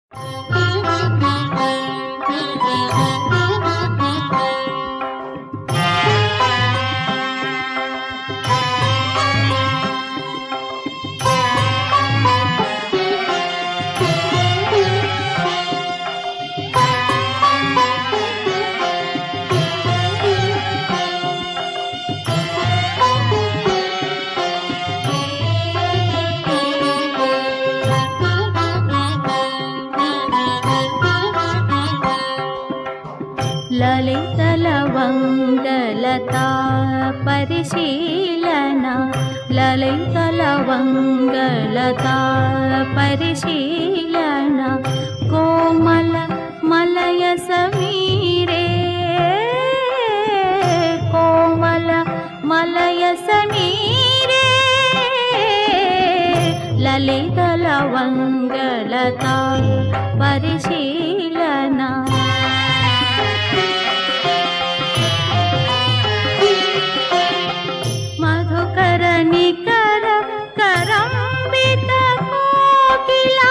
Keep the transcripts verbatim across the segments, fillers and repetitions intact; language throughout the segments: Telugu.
లలిత లవంగలతా పరిశీలన లలిత లవంగలతా పరిశీలన కోమల మలయ సమీరే కోమల మలయ సమీరే లలిత లవంగలతా పరిశీలన నికర కరంబిత కోకిలా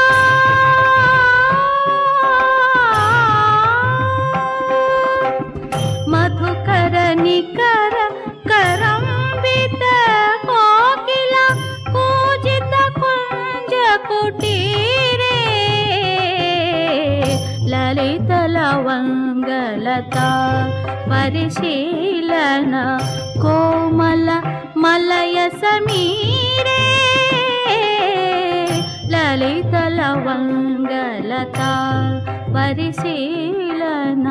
మధుకర నికర కరంబిత కోకిలా పూజిత కుంజ కుటీరే లలిత లవంగలతా పరిశీలన కోమల మలయ సమీరే లలిత లవంగలతా పరిశీలన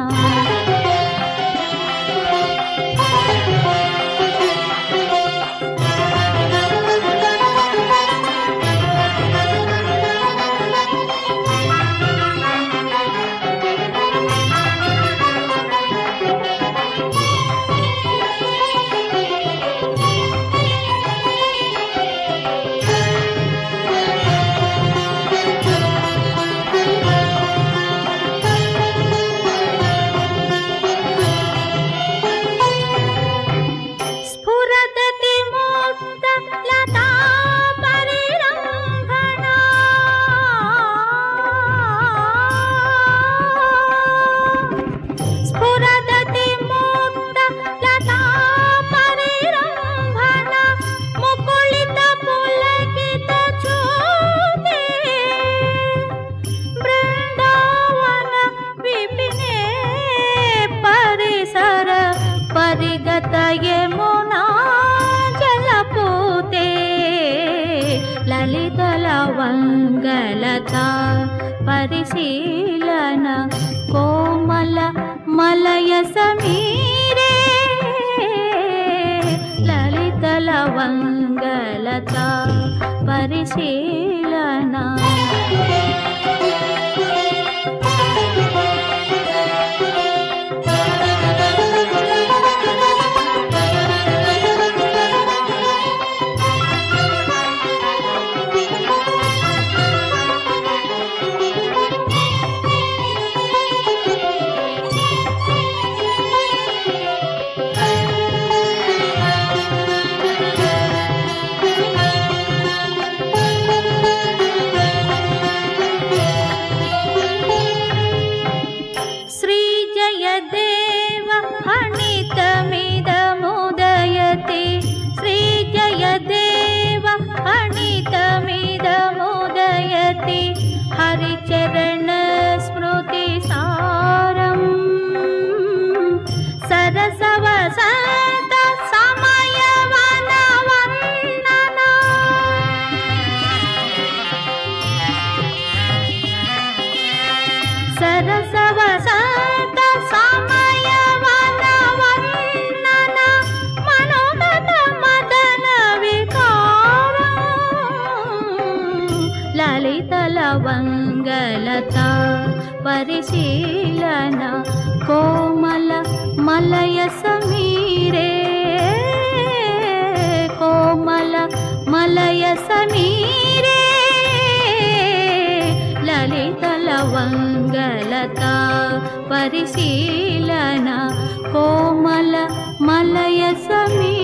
పరిగత యమునా జలపూతే లలిత లవంగలతా పరిశీలన కోమల మలయ సమీరే లలిత లవంగలతా పరిశీలన श्रीजयदेव हनितमिदमुदयते श्रीजयदेव हनितमिदमुदयते हरिचरण स्मृति सारं सरसवसन्त समय वनवन्दना सरसवसन्त समय वनवन्दन मनोगत मदन विकारं ललित लवंगलता परिशीलन कोमल मलय समीरे कोमल मलय समीरे ललित लवंगलता परिशीलन कोमल मलय समीरे।